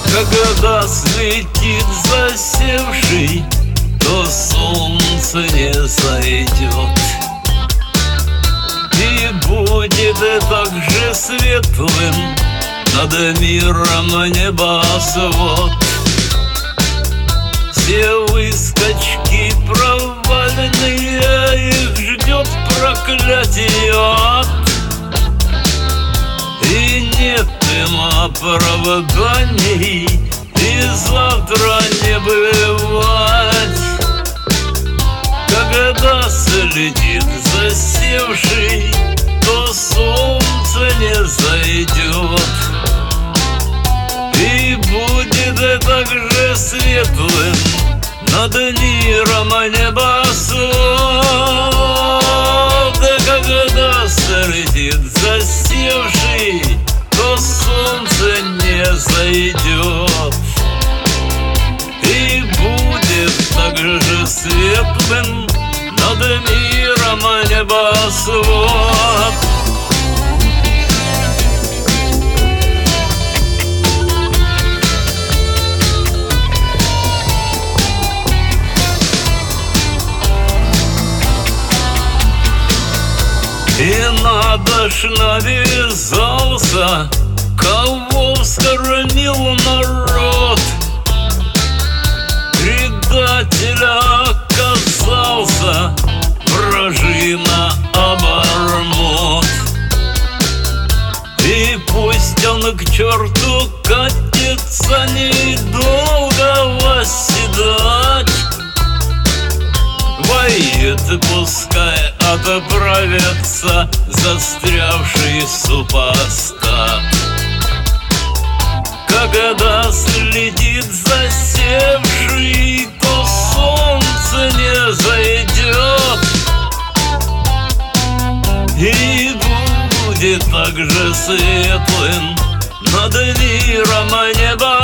Когда слетит засевший, то солнце не зайдет, и будет так же светлым над миром небосвод. Все выскочки провальные, их ждет проклятие ад, и нет им оправданий, и завтра не бывать. Когда слетит засевший, то солнце не зайдет, и будет так же светлым над миром небосвод. Когда слетит засевший, то солнце не зайдет, и будет так же светлым над миром небосвод. И надо ж навязался, кого вскормил народ. Предателя оказался вражина обормот. И пусть он к черту катится, недолго восседать. Воет, пускай отправятся застрявший супостат. Когда слетит засевший, то солнце не зайдет, и будет так же светлым над миром небо.